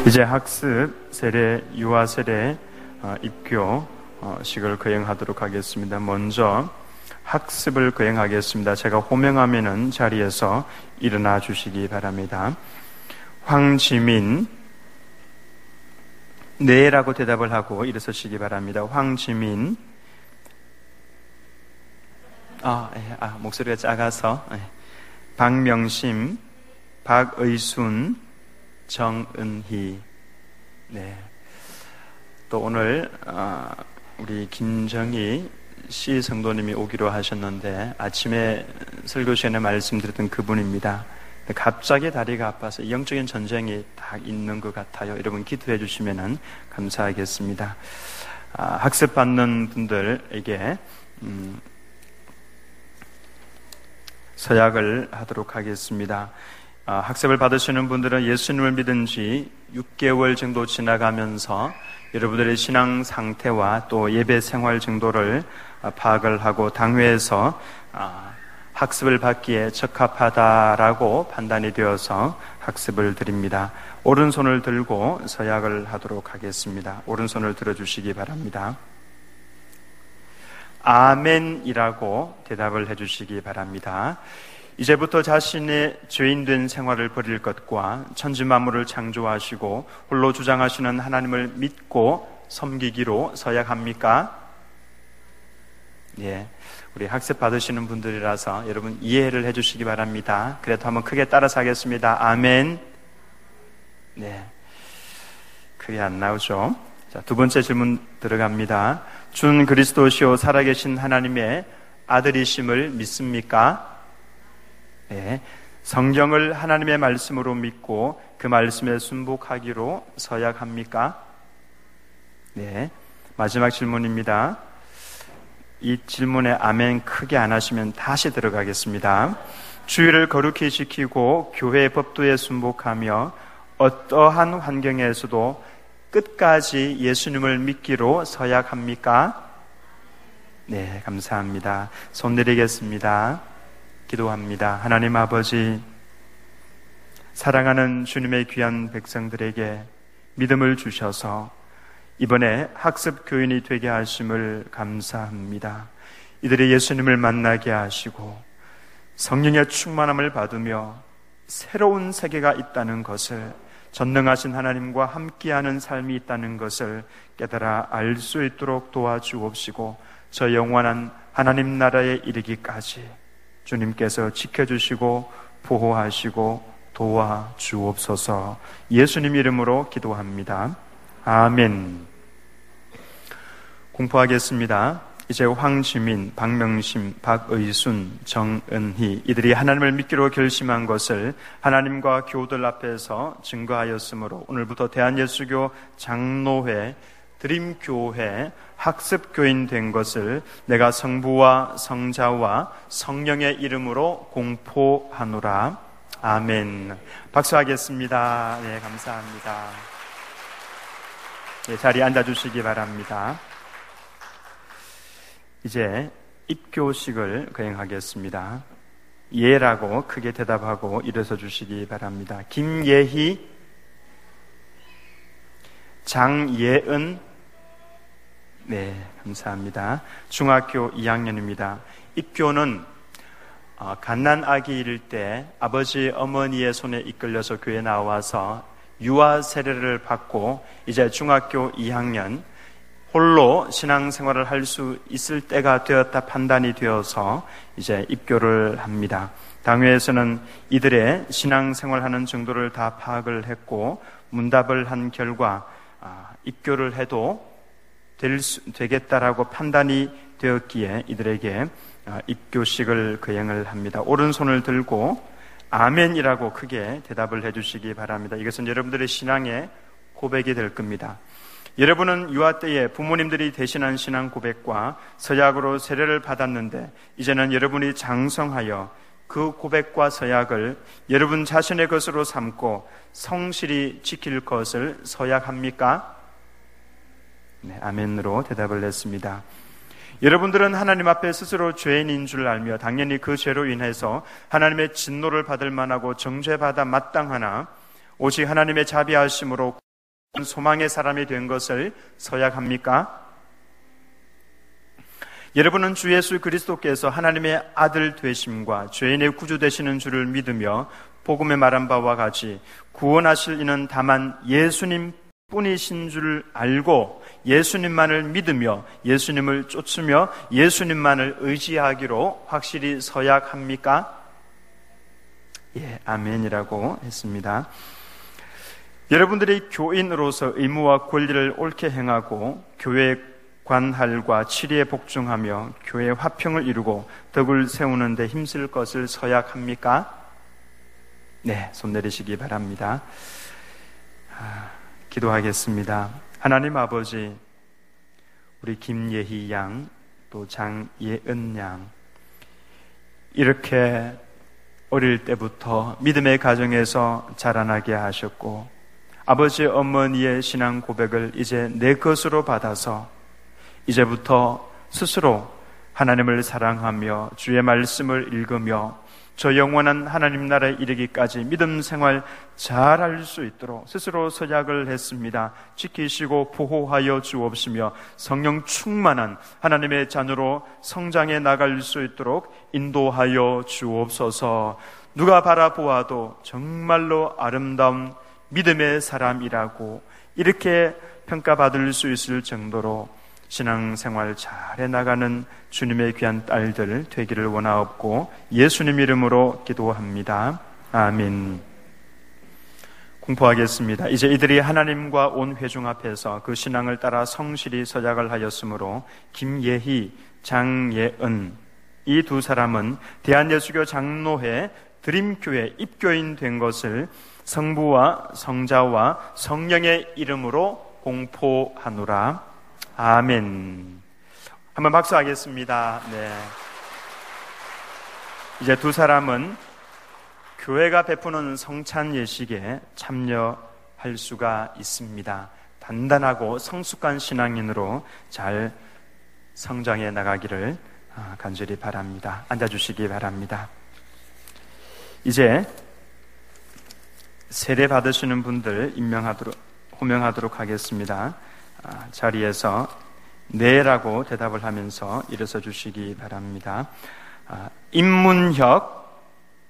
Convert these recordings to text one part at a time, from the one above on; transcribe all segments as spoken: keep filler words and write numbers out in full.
이제 학습 세례, 유아 세례, 어, 입교 어, 식을 거행하도록 하겠습니다. 먼저 학습을 거행하겠습니다. 제가 호명하면은 자리에서 일어나 주시기 바랍니다. 황지민, 네라고 대답을 하고 일어서시기 바랍니다. 황지민. 아, 예, 아 목소리가 작아서. 예. 박명심, 박의순, 정은희. 네. 또 오늘 어, 우리 김정희 씨 성도님이 오기로 하셨는데 아침에 설교 시간에 말씀드렸던 그분입니다. 갑자기 다리가 아파서 영적인 전쟁이 딱 있는 것 같아요. 여러분 기도해 주시면 감사하겠습니다. 아, 학습받는 분들에게 음, 서약을 하도록 하겠습니다. 아, 학습을 받으시는 분들은 예수님을 믿은 지 육 개월 정도 지나가면서 여러분들의 신앙 상태와 또 예배 생활 정도를 파악을 하고 당회에서 학습을 받기에 적합하다라고 판단이 되어서 학습을 드립니다. 오른손을 들고 서약을 하도록 하겠습니다. 오른손을 들어주시기 바랍니다. 아멘이라고 대답을 해주시기 바랍니다. 이제부터 자신의 죄인된 생활을 버릴 것과 천지만물을 창조하시고 홀로 주장하시는 하나님을 믿고 섬기기로 서약합니까? 예, 우리 학습 받으시는 분들이라서 여러분 이해를 해주시기 바랍니다. 그래도 한번 크게 따라서 하겠습니다. 아멘. 네, 크게 안 나오죠? 자, 두 번째 질문 들어갑니다. 준 그리스도시요 살아계신 하나님의 아들이심을 믿습니까? 네, 성경을 하나님의 말씀으로 믿고 그 말씀에 순복하기로 서약합니까? 네, 마지막 질문입니다. 이 질문에 아멘 크게 안 하시면 다시 들어가겠습니다. 주의를 거룩히 지키고 교회의 법도에 순복하며 어떠한 환경에서도 끝까지 예수님을 믿기로 서약합니까? 네, 감사합니다. 손 내리겠습니다. 기도합니다. 하나님 아버지, 사랑하는 주님의 귀한 백성들에게 믿음을 주셔서 이번에 학습 교인이 되게 하심을 감사합니다. 이들이 예수님을 만나게 하시고 성령의 충만함을 받으며 새로운 세계가 있다는 것을, 전능하신 하나님과 함께하는 삶이 있다는 것을 깨달아 알 수 있도록 도와주옵시고 저 영원한 하나님 나라에 이르기까지 주님께서 지켜주시고 보호하시고 도와주옵소서. 예수님 이름으로 기도합니다. 아멘. 공포하겠습니다. 이제 황지민, 박명심, 박의순, 정은희 이들이 하나님을 믿기로 결심한 것을 하나님과 교우들 앞에서 증거하였으므로 오늘부터 대한예수교 장로회 드림교회 학습교인 된 것을 내가 성부와 성자와 성령의 이름으로 공포하노라. 아멘. 박수하겠습니다. 네, 감사합니다. 네, 자리에 앉아주시기 바랍니다. 이제 입교식을 거행하겠습니다. 예라고 크게 대답하고 일어서 주시기 바랍니다. 김예희, 장예은. 네, 감사합니다. 중학교 이 학년입니다. 입교는 어, 갓난 아기일 때 아버지 어머니의 손에 이끌려서 교회에 나와서 유아 세례를 받고 이제 중학교 이 학년 홀로 신앙생활을 할 수 있을 때가 되었다 판단이 되어서 이제 입교를 합니다. 당회에서는 이들의 신앙생활하는 정도를 다 파악을 했고 문답을 한 결과 아, 입교를 해도 될 수, 되겠다라고 판단이 되었기에 이들에게 아, 입교식을 거행을 합니다. 오른손을 들고 아멘이라고 크게 대답을 해주시기 바랍니다. 이것은 여러분들의 신앙의 고백이 될 겁니다. 여러분은 유아 때에 부모님들이 대신한 신앙 고백과 서약으로 세례를 받았는데 이제는 여러분이 장성하여 그 고백과 서약을 여러분 자신의 것으로 삼고 성실히 지킬 것을 서약합니까? 네, 아멘으로 대답을 했습니다. 여러분들은 하나님 앞에 스스로 죄인인 줄 알며 당연히 그 죄로 인해서 하나님의 진노를 받을 만하고 정죄받아 마땅하나 오직 하나님의 자비하심으로 소망의 사람이 된 것을 서약합니까? 여러분은 주 예수 그리스도께서 하나님의 아들 되심과 죄인의 구주 되시는 줄을 믿으며 복음에 말한 바와 같이 구원하실 이는 다만 예수님 뿐이신 줄 알고 예수님만을 믿으며 예수님을 쫓으며 예수님만을 의지하기로 확실히 서약합니까? 예, 아멘이라고 했습니다. 여러분들이 교인으로서 의무와 권리를 옳게 행하고 교회 관할과 치리에 복종하며 교회 화평을 이루고 덕을 세우는 데 힘쓸 것을 서약합니까? 네, 손 내리시기 바랍니다. 아, 기도하겠습니다. 하나님 아버지, 우리 김예희 양, 또 장예은 양, 이렇게 어릴 때부터 믿음의 가정에서 자라나게 하셨고 아버지 어머니의 신앙 고백을 이제 내 것으로 받아서 이제부터 스스로 하나님을 사랑하며 주의 말씀을 읽으며 저 영원한 하나님 나라에 이르기까지 믿음 생활 잘할 수 있도록 스스로 서약을 했습니다. 지키시고 보호하여 주옵시며 성령 충만한 하나님의 자녀로 성장해 나갈 수 있도록 인도하여 주옵소서. 누가 바라보아도 정말로 아름다운 믿음의 사람이라고 이렇게 평가받을 수 있을 정도로 신앙생활 잘해 나가는 주님의 귀한 딸들 되기를 원하옵고 예수님 이름으로 기도합니다. 아멘. 공포하겠습니다. 이제 이들이 하나님과 온 회중 앞에서 그 신앙을 따라 성실히 서약을 하였으므로 김예희, 장예은 이 두 사람은 대한예수교 장로회 드림교회 입교인 된 것을 성부와 성자와 성령의 이름으로 공포하노라. 아멘. 한번 박수하겠습니다. 네. 이제 두 사람은 교회가 베푸는 성찬 예식에 참여할 수가 있습니다. 단단하고 성숙한 신앙인으로 잘 성장해 나가기를 간절히 바랍니다. 앉아주시기 바랍니다. 이제 세례 받으시는 분들 임명하도록, 호명하도록 하겠습니다. 아, 자리에서 네라고 대답을 하면서 일어서 주시기 바랍니다. 아, 임문혁,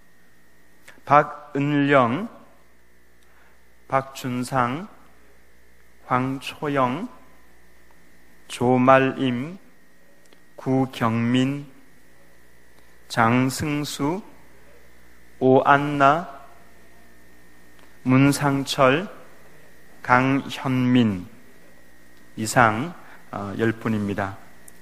박은령, 박준상, 황초영, 조말임, 구경민, 장승수, 오안나, 문상철, 강현민 이상 열 분입니다.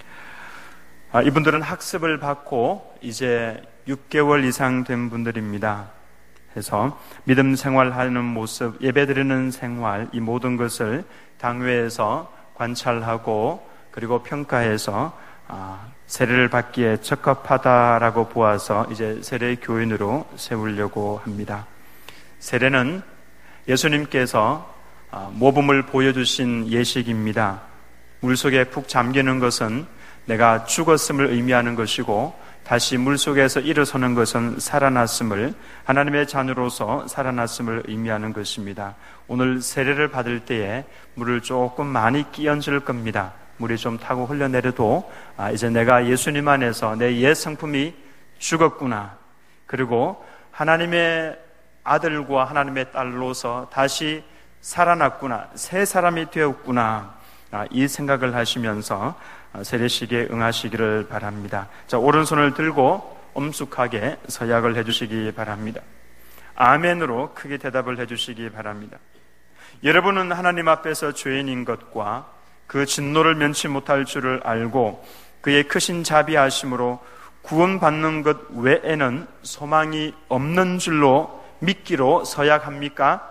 이분들은 학습을 받고 이제 육 개월 이상 된 분들입니다. 해서 믿음 생활하는 모습, 예배드리는 생활, 이 모든 것을 당회에서 관찰하고 그리고 평가해서 세례를 받기에 적합하다라고 보아서 이제 세례 교인으로 세우려고 합니다. 세례는 예수님께서 모범을 보여주신 예식입니다. 물속에 푹 잠기는 것은 내가 죽었음을 의미하는 것이고 다시 물속에서 일어서는 것은 살아났음을, 하나님의 자녀로서 살아났음을 의미하는 것입니다. 오늘 세례를 받을 때에 물을 조금 많이 끼얹을 겁니다. 물이 좀 타고 흘러내려도 아, 이제 내가 예수님 안에서 내 옛 성품이 죽었구나, 그리고 하나님의 아들과 하나님의 딸로서 다시 살아났구나, 새 사람이 되었구나, 아, 이 생각을 하시면서 세례식에 응하시기를 바랍니다. 자, 오른손을 들고 엄숙하게 서약을 해주시기 바랍니다. 아멘으로 크게 대답을 해주시기 바랍니다. 여러분은 하나님 앞에서 죄인인 것과 그 진노를 면치 못할 줄을 알고 그의 크신 자비하심으로 구원받는 것 외에는 소망이 없는 줄로 믿기로 서약합니까?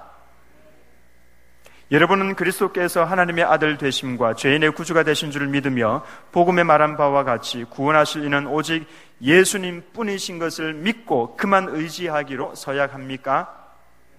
여러분은 그리스도께서 하나님의 아들 되심과 죄인의 구주가 되신 줄을 믿으며 복음에 말한 바와 같이 구원하실 이는 오직 예수님 뿐이신 것을 믿고 그만 의지하기로 서약합니까?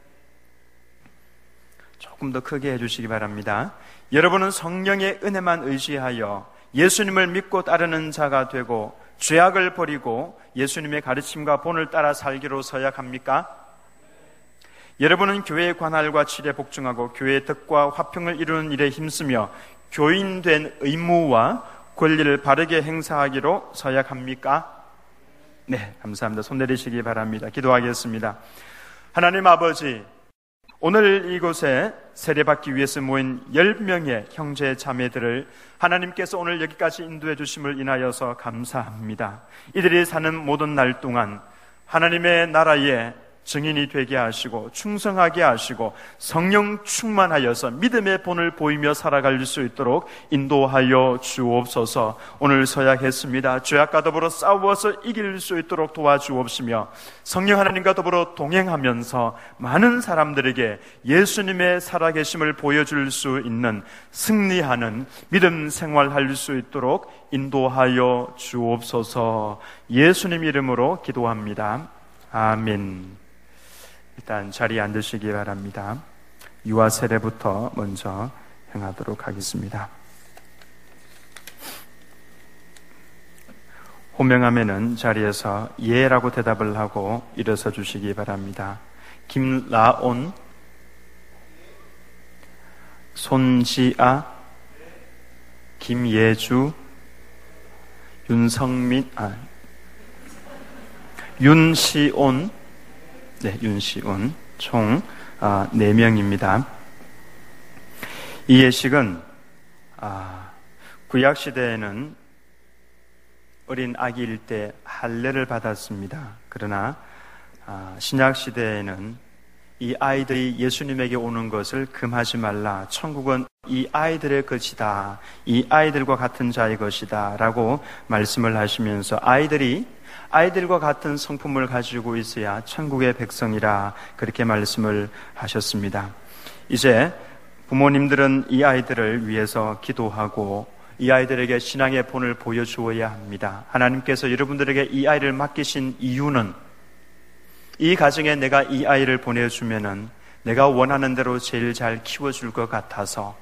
조금 더 크게 해주시기 바랍니다. 여러분은 성령의 은혜만 의지하여 예수님을 믿고 따르는 자가 되고 죄악을 버리고 예수님의 가르침과 본을 따라 살기로 서약합니까? 여러분은 교회의 관할과 질에 복종하고 교회의 덕과 화평을 이루는 일에 힘쓰며 교인된 의무와 권리를 바르게 행사하기로 서약합니까? 네, 감사합니다. 손 내리시기 바랍니다. 기도하겠습니다. 하나님 아버지, 오늘 이곳에 세례받기 위해서 모인 열 명의 형제 자매들을 하나님께서 오늘 여기까지 인도해 주심을 인하여서 감사합니다. 이들이 사는 모든 날 동안 하나님의 나라에 증인이 되게 하시고 충성하게 하시고 성령 충만하여서 믿음의 본을 보이며 살아갈 수 있도록 인도하여 주옵소서. 오늘 서약했습니다. 죄악과 더불어 싸워서 이길 수 있도록 도와주옵시며 성령 하나님과 더불어 동행하면서 많은 사람들에게 예수님의 살아계심을 보여줄 수 있는 승리하는 믿음 생활할 수 있도록 인도하여 주옵소서. 예수님 이름으로 기도합니다. 아멘. 일단 자리에 앉으시기 바랍니다. 유아 세례부터 먼저 행하도록 하겠습니다. 호명하면은 자리에서 예라고 대답을 하고 일어서 주시기 바랍니다. 김라온, 손지아, 김예주, 윤성민, 아, 윤시온, 네, 윤시온, 총 아, 네 명입니다. 이 예식은 아, 구약시대에는 어린 아기일 때 할례를 받았습니다. 그러나 아, 신약시대에는 이 아이들이 예수님에게 오는 것을 금하지 말라, 천국은 이 아이들의 것이다, 이 아이들과 같은 자의 것이다 라고 말씀을 하시면서 아이들이 아이들과 같은 성품을 가지고 있어야 천국의 백성이라 그렇게 말씀을 하셨습니다. 이제 부모님들은 이 아이들을 위해서 기도하고 이 아이들에게 신앙의 본을 보여주어야 합니다. 하나님께서 여러분들에게 이 아이를 맡기신 이유는 이 가정에 내가 이 아이를 보내주면은 내가 원하는 대로 제일 잘 키워줄 것 같아서,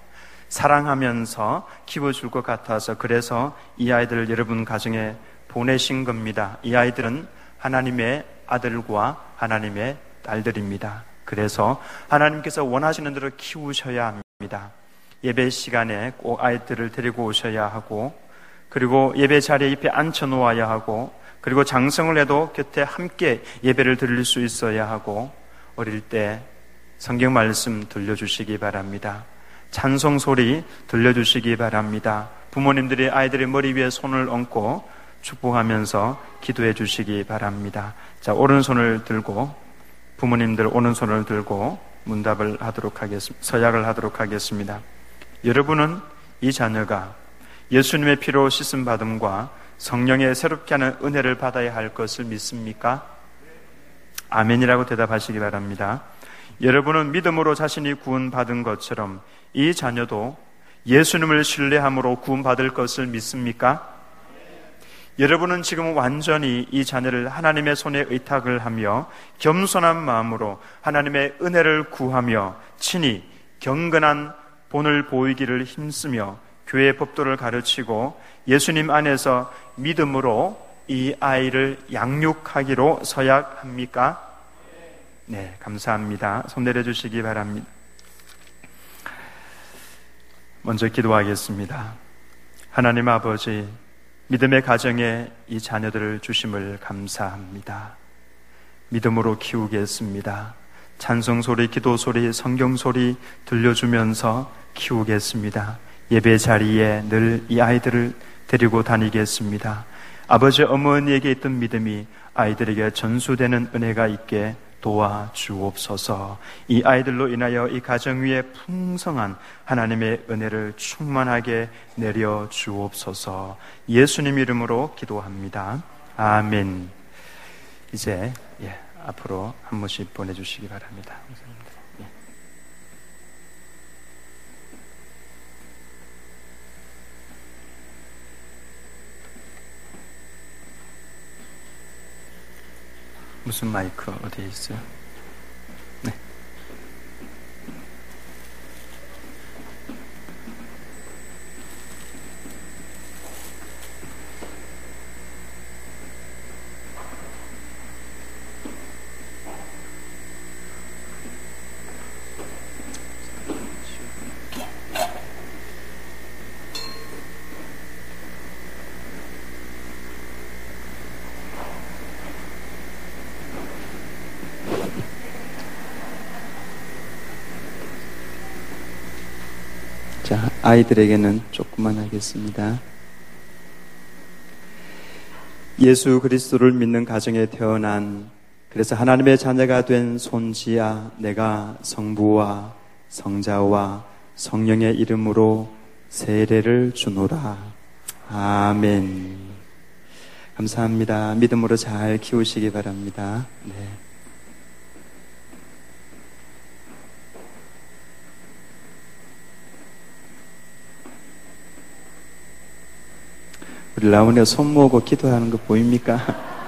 사랑하면서 키워줄 것 같아서, 그래서 이 아이들을 여러분 가정에 보내신 겁니다. 이 아이들은 하나님의 아들과 하나님의 딸들입니다. 그래서 하나님께서 원하시는 대로 키우셔야 합니다. 예배 시간에 꼭 아이들을 데리고 오셔야 하고, 그리고 예배 자리에 옆에 앉혀 놓아야 하고, 그리고 장성을 해도 곁에 함께 예배를 드릴 수 있어야 하고, 어릴 때 성경 말씀 들려주시기 바랍니다. 찬송 소리 들려주시기 바랍니다. 부모님들이 아이들의 머리 위에 손을 얹고 축복하면서 기도해 주시기 바랍니다. 자, 오른손을 들고, 부모님들 오른손을 들고 문답을 하도록 하겠습니다. 서약을 하도록 하겠습니다. 여러분은 이 자녀가 예수님의 피로 씻음 받음과 성령의 새롭게 하는 은혜를 받아야 할 것을 믿습니까? 아멘이라고 대답하시기 바랍니다. 여러분은 믿음으로 자신이 구원받은 것처럼 이 자녀도 예수님을 신뢰함으로 구원받을 것을 믿습니까? 여러분은 지금 완전히 이 자녀를 하나님의 손에 의탁을 하며 겸손한 마음으로 하나님의 은혜를 구하며 친히 경건한 본을 보이기를 힘쓰며 교회의 법도를 가르치고 예수님 안에서 믿음으로 이 아이를 양육하기로 서약합니까? 네, 감사합니다. 손 내려주시기 바랍니다. 먼저 기도하겠습니다. 하나님 아버지, 믿음의 가정에 이 자녀들을 주심을 감사합니다. 믿음으로 키우겠습니다. 찬송 소리, 기도 소리, 성경 소리 들려주면서 키우겠습니다. 예배 자리에 늘 이 아이들을 데리고 다니겠습니다. 아버지 어머니에게 있던 믿음이 아이들에게 전수되는 은혜가 있게 도와주옵소서. 이 아이들로 인하여 이 가정 위에 풍성한 하나님의 은혜를 충만하게 내려주옵소서. 예수님 이름으로 기도합니다. 아멘. 이제 예, 앞으로 한 분씩 보내주시기 바랍니다. 감사합니다. 예. 무슨 마이크 어디에 있어요? 네. 자, 아이들에게는 조금만 하겠습니다. 예수 그리스도를 믿는 가정에 태어난, 그래서 하나님의 자녀가 된 손지아, 내가 성부와 성자와 성령의 이름으로 세례를 주노라. 아멘. 감사합니다. 믿음으로 잘 키우시기 바랍니다. 네. 우리 라온에 손 모으고 기도하는 거 보입니까?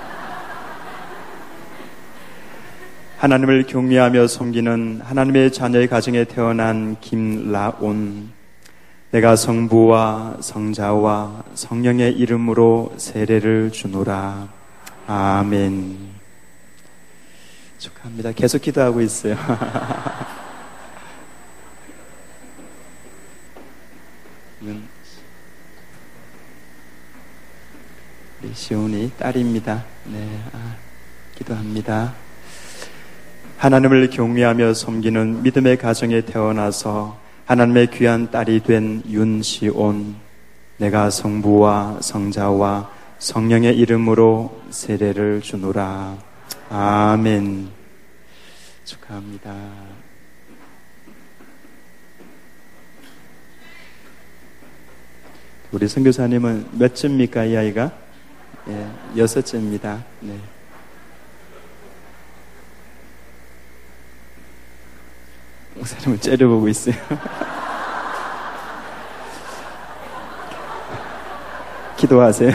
하나님을 경외하며 섬기는 하나님의 자녀의 가정에 태어난 김라온, 내가 성부와 성자와 성령의 이름으로 세례를 주노라. 아멘. 축하합니다. 계속 기도하고 있어요. 우리 시온이 딸입니다. 네, 아, 기도합니다. 하나님을 경외하며 섬기는 믿음의 가정에 태어나서 하나님의 귀한 딸이 된 윤시온, 내가 성부와 성자와 성령의 이름으로 세례를 주노라. 아멘. 축하합니다. 우리 선교사님은 몇 째입니까, 이 아이가? 예, 여섯째입니다. 네. 목사님은 째려보고 있어요. 기도하세요.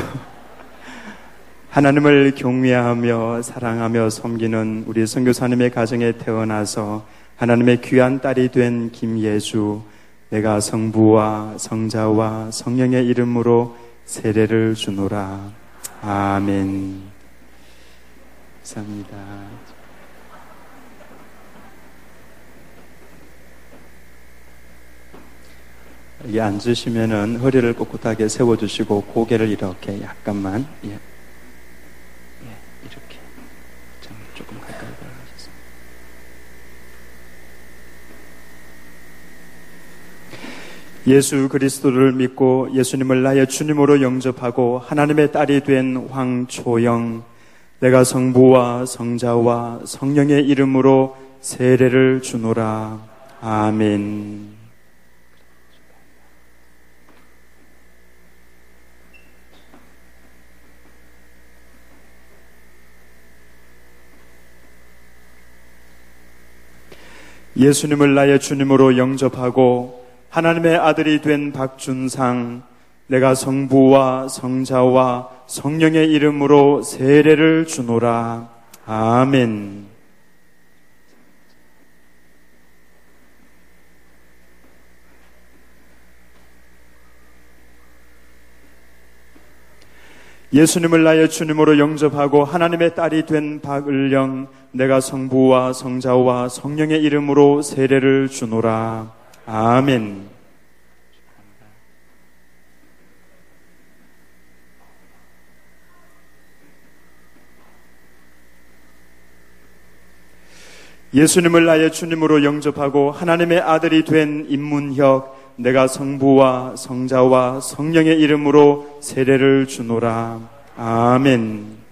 하나님을 경외하며 사랑하며 섬기는 우리 선교사님의 가정에 태어나서 하나님의 귀한 딸이 된 김예주, 내가 성부와 성자와 성령의 이름으로 세례를 주노라. 아멘. 감사합니다. 여기 앉으시면은 허리를 꼿꼿하게 세워주시고 고개를 이렇게 약간만, 예, 예, 이렇게 좀 조금 가까이 걸어주세요. 예수 그리스도를 믿고 예수님을 나의 주님으로 영접하고 하나님의 딸이 된 황초영, 내가 성부와 성자와 성령의 이름으로 세례를 주노라. 아멘. 예수님을 나의 주님으로 영접하고 하나님의 아들이 된 박준상, 내가 성부와 성자와 성령의 이름으로 세례를 주노라. 아멘. 예수님을 나의 주님으로 영접하고 하나님의 딸이 된 박을령, 내가 성부와 성자와 성령의 이름으로 세례를 주노라. 아멘. 예수님을 나의 주님으로 영접하고 하나님의 아들이 된 임문혁, 내가 성부와 성자와 성령의 이름으로 세례를 주노라. 아멘.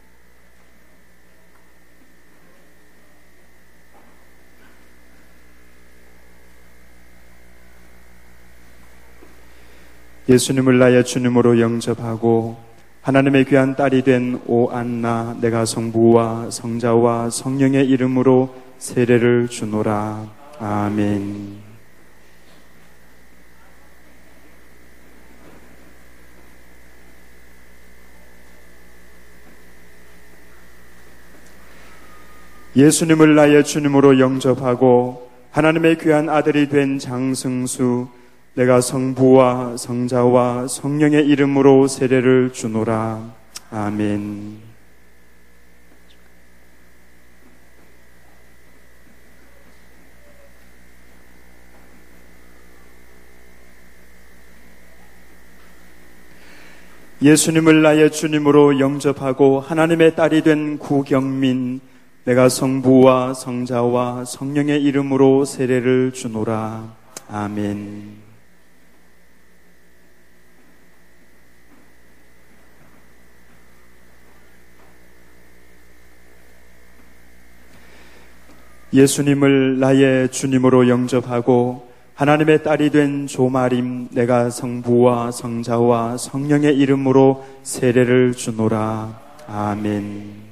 예수님을 나의 주님으로 영접하고 하나님의 귀한 딸이 된 오안나, 내가 성부와 성자와 성령의 이름으로 세례를 주노라. 아멘. 예수님을 나의 주님으로 영접하고 하나님의 귀한 아들이 된 장승수, 내가 성부와 성자와 성령의 이름으로 세례를 주노라. 아멘. 예수님을 나의 주님으로 영접하고 하나님의 딸이 된 구경민, 내가 성부와 성자와 성령의 이름으로 세례를 주노라. 아멘. 예수님을 나의 주님으로 영접하고 하나님의 딸이 된 조마림 내가 성부와 성자와 성령의 이름으로 세례를 주노라. 아멘.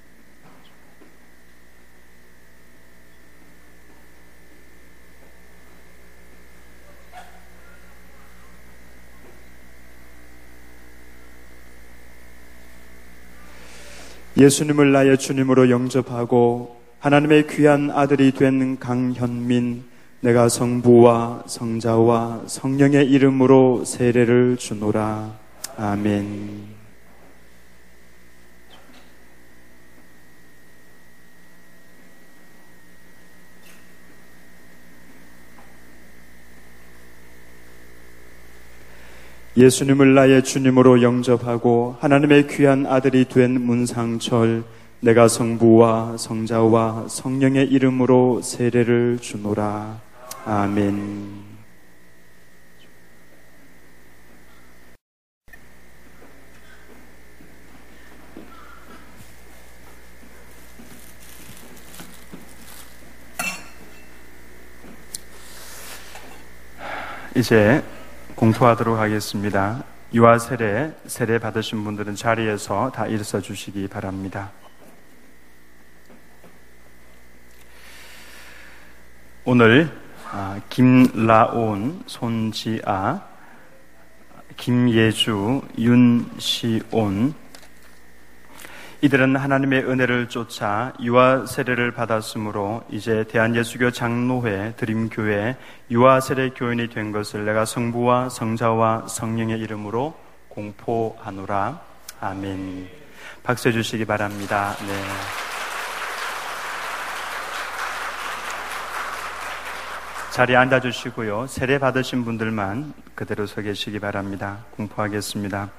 예수님을 나의 주님으로 영접하고 하나님의 귀한 아들이 된 강현민 내가 성부와 성자와 성령의 이름으로 세례를 주노라. 아멘. 예수님을 나의 주님으로 영접하고 하나님의 귀한 아들이 된 문상철 내가 성부와 성자와 성령의 이름으로 세례를 주노라. 아멘. 이제 공포하도록 하겠습니다. 유아 세례, 세례 받으신 분들은 자리에서 다 일어서 주시기 바랍니다. 오늘 김라온, 손지아, 김예주, 윤시온 이들은 하나님의 은혜를 쫓아 유아 세례를 받았으므로 이제 대한예수교 장로회 드림교회 유아 세례 교인이 된 것을 내가 성부와 성자와 성령의 이름으로 공포하노라. 아멘. 박수해 주시기 바랍니다. 네. 자리에 앉아주시고요. 세례 받으신 분들만 그대로 서 계시기 바랍니다. 공포하겠습니다.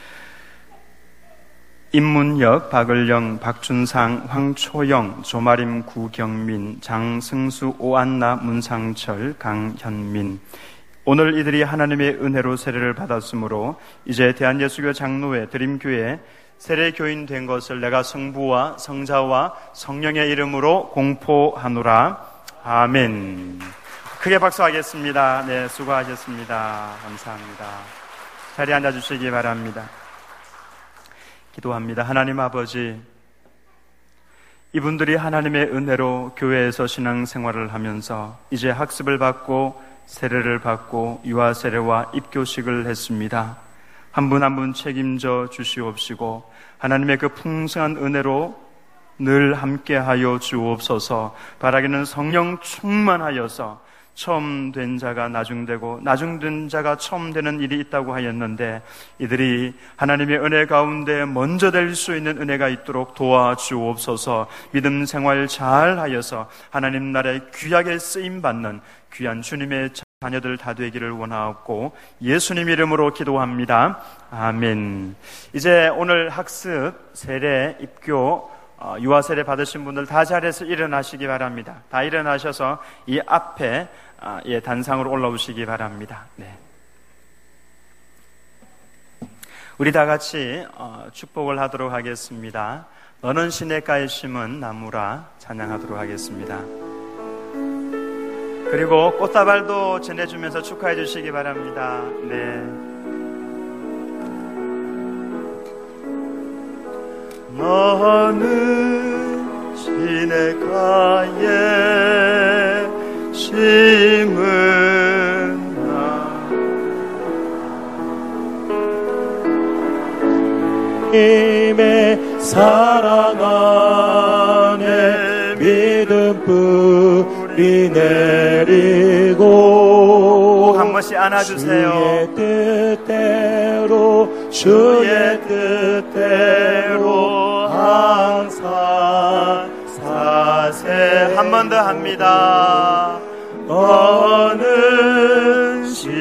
임문혁, 박을영, 박준상, 황초영, 조마림, 구경민, 장승수, 오안나, 문상철, 강현민 오늘 이들이 하나님의 은혜로 세례를 받았으므로 이제 대한예수교 장로회 드림교회 세례교인 된 것을 내가 성부와 성자와 성령의 이름으로 공포하노라. 아멘. 크게 박수하겠습니다. 네, 수고하셨습니다. 감사합니다. 자리에 앉아주시기 바랍니다. 기도합니다. 하나님 아버지, 이분들이 하나님의 은혜로 교회에서 신앙생활을 하면서 이제 학습을 받고 세례를 받고 유아 세례와 입교식을 했습니다. 한 분 한 분 책임져 주시옵시고 하나님의 그 풍성한 은혜로 늘 함께하여 주옵소서. 바라기는 성령 충만하여서 처음 된 자가 나중되고 나중된 자가 처음 되는 일이 있다고 하였는데 이들이 하나님의 은혜 가운데 먼저 될 수 있는 은혜가 있도록 도와주옵소서. 믿음 생활 잘 하여서 하나님 나라에 귀하게 쓰임받는 귀한 주님의 자녀들 다 되기를 원하옵고 예수님 이름으로 기도합니다. 아멘. 이제 오늘 학습, 세례, 입교, 어, 유아 세례 받으신 분들 다 자리에서 일어나시기 바랍니다. 다 일어나셔서 이 앞에 아, 예, 단상으로 올라오시기 바랍니다. 네. 우리 다 같이 어, 축복을 하도록 하겠습니다. 너는 시냇가에 심은 나무라 찬양하도록 하겠습니다. 그리고 꽃다발도 전해주면서 축하해 주시기 바랍니다. 네. 너는 시냇가에 심은 하나님의 사랑 안에 믿음 뿌리 내리고 한 번씩 안아주세요. 주의 뜻대로 주의 뜻대로 항상 사세 한 번 더 합니다. 너는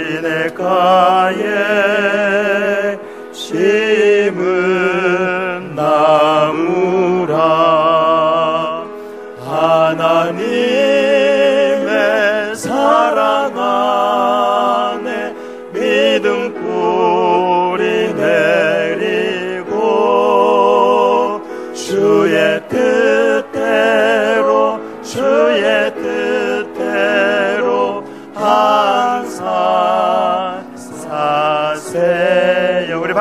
시냇가에 심은 나무라 하나님의 사랑 안에 믿음 뿌리 내리고 주의 뜻대로 주의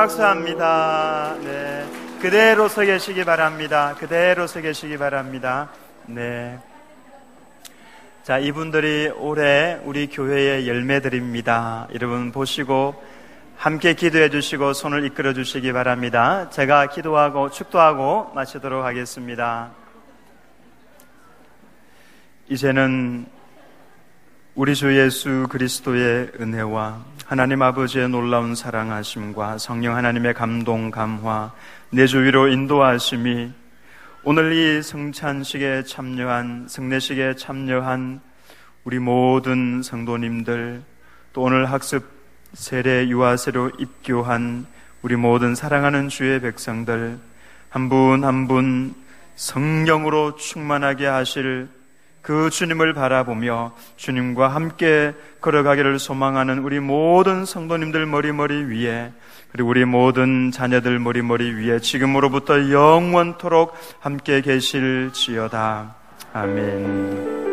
박수합니다. 네. 그대로 서 계시기 바랍니다. 그대로 서 계시기 바랍니다. 네. 자, 이분들이 올해 우리 교회의 열매들입니다. 여러분 보시고 함께 기도해 주시고 손을 이끌어 주시기 바랍니다. 제가 기도하고 축도하고 마치도록 하겠습니다. 이제는 우리 주 예수 그리스도의 은혜와 하나님 아버지의 놀라운 사랑하심과 성령 하나님의 감동 감화, 내 주위로 인도하심이 오늘 이 성찬식에 참여한, 성례식에 참여한 우리 모든 성도님들, 또 오늘 학습 세례 유아세로 입교한 우리 모든 사랑하는 주의 백성들 한 분 한 분 성령으로 충만하게 하실 그 주님을 바라보며 주님과 함께 걸어가기를 소망하는 우리 모든 성도님들 머리머리 위에, 그리고 우리 모든 자녀들 머리머리 위에 지금으로부터 영원토록 함께 계실지어다. 아멘.